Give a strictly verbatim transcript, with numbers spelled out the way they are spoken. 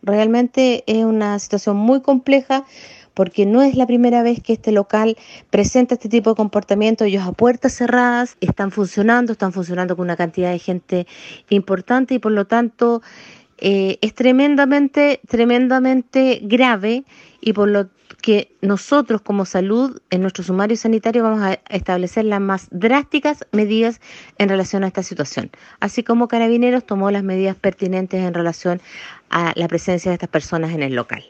realmente es una situación muy compleja porque no es la primera vez que este local presenta este tipo de comportamiento. Ellos a puertas cerradas están funcionando, están funcionando con una cantidad de gente importante y por lo tanto eh, es tremendamente, tremendamente grave y por lo que nosotros como salud en nuestro sumario sanitario vamos a establecer las más drásticas medidas en relación a esta situación, así como Carabineros tomó las medidas pertinentes en relación a la presencia de estas personas en el local.